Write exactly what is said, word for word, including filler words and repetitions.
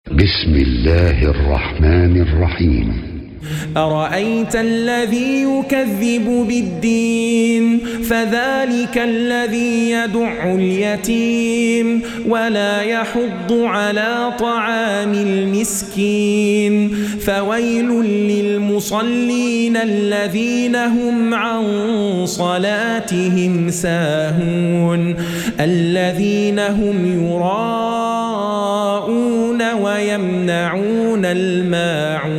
بسم الله الرحمن الرحيم. أرأيت الذي يكذب بالدين فذلك الذي يدع اليتيم ولا يحض على طعام المسكين فويل للمصلين الذين هم عن صلاتهم ساهون الذين هم يراءون ويمنعون الماعون